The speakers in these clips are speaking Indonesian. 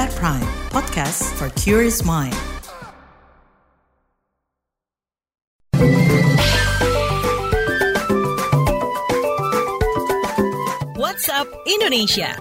At Prime, podcast for curious mind. WhatsApp Indonesia.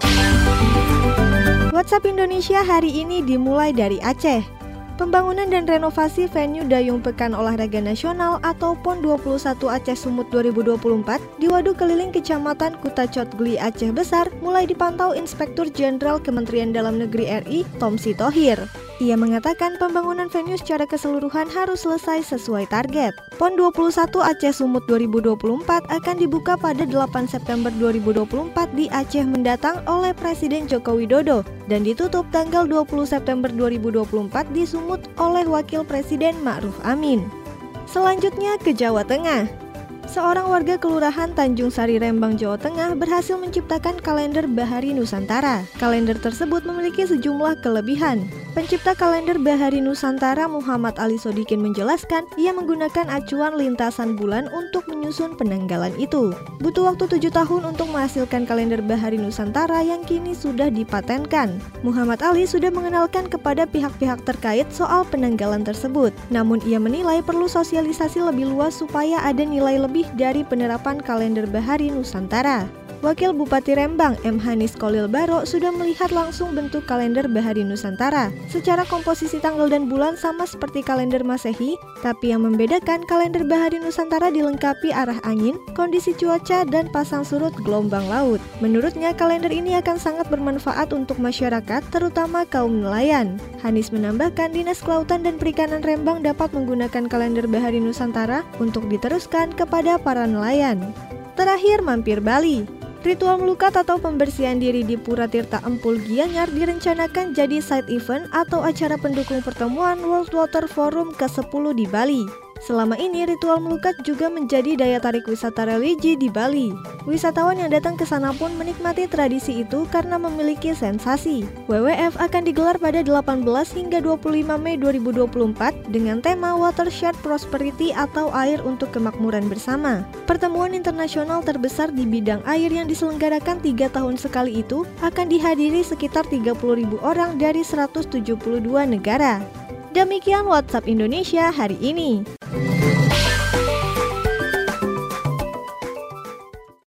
WhatsApp Indonesia hari ini dimulai dari Aceh. Pembangunan dan renovasi venue Dayung Pekan Olahraga Nasional atau PON 21 Aceh Sumut 2024 di Waduk Keliling Kecamatan Kutacot Gli Aceh Besar mulai dipantau Inspektur Jenderal Kementerian Dalam Negeri RI, Tom Sitohir. Ia mengatakan pembangunan venue secara keseluruhan harus selesai sesuai target. PON 21 Aceh Sumut 2024 akan dibuka pada 8 September 2024 di Aceh mendatang oleh Presiden Joko Widodo dan ditutup tanggal 20 September 2024 di Sumut oleh Wakil Presiden Ma'ruf Amin. Selanjutnya ke Jawa Tengah. Seorang warga Kelurahan Tanjung Sari Rembang, Jawa Tengah berhasil menciptakan kalender Bahari Nusantara. Kalender tersebut memiliki sejumlah kelebihan. Pencipta kalender Bahari Nusantara Muhammad Ali Sodikin menjelaskan ia menggunakan acuan lintasan bulan untuk menyusun penanggalan itu. Butuh waktu 7 tahun untuk menghasilkan kalender Bahari Nusantara yang kini sudah dipatenkan. Muhammad Ali sudah mengenalkan kepada pihak-pihak terkait soal penanggalan tersebut. Namun ia menilai perlu sosialisasi lebih luas supaya ada nilai lebih dari penerapan kalender Bahari Nusantara. Wakil Bupati Rembang, M. Hanis Kolil Baro, sudah melihat langsung bentuk kalender Bahari Nusantara. Secara komposisi tanggal dan bulan sama seperti kalender Masehi, tapi yang membedakan kalender Bahari Nusantara dilengkapi arah angin, kondisi cuaca, dan pasang surut gelombang laut. Menurutnya, kalender ini akan sangat bermanfaat untuk masyarakat, terutama kaum nelayan. Hanis menambahkan, Dinas Kelautan dan Perikanan Rembang dapat menggunakan kalender Bahari Nusantara untuk diteruskan kepada para nelayan. Terakhir, mampir Bali. Ritual melukat atau pembersihan diri di Pura Tirta Empul Gianyar direncanakan jadi side event atau acara pendukung pertemuan World Water Forum ke-10 di Bali. Selama ini, ritual melukat juga menjadi daya tarik wisata religi di Bali. Wisatawan yang datang ke sana pun menikmati tradisi itu karena memiliki sensasi. WWF akan digelar pada 18 hingga 25 Mei 2024 dengan tema Watershed Prosperity atau air untuk kemakmuran bersama. Pertemuan internasional terbesar di bidang air yang diselenggarakan 3 tahun sekali itu akan dihadiri sekitar 30.000 orang dari 172 negara. Demikian WhatsApp Indonesia hari ini.